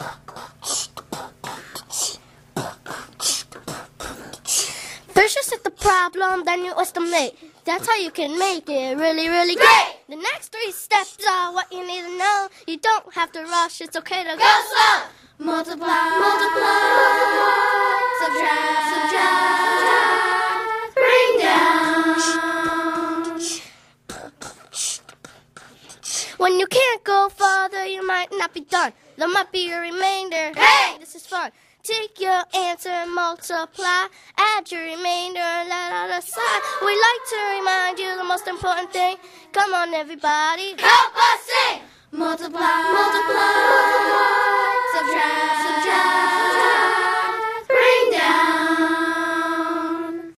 First you set the problem, then you estimate. That's how you can make it really, really great. The next 3 steps are what you need to know. You don't have to rush, it's okay to go slow. Multiply, multiply, subtract, subtract, bring down. When you can't go farther, you might not be done. There might be a remainder. Hey, this is fun. Take your answer and multiply. Add your remainder and let out a sigh. We like to remind you the most important thing. Come on, everybody. Help us sing. Multiply, multiply, subtract, subtract.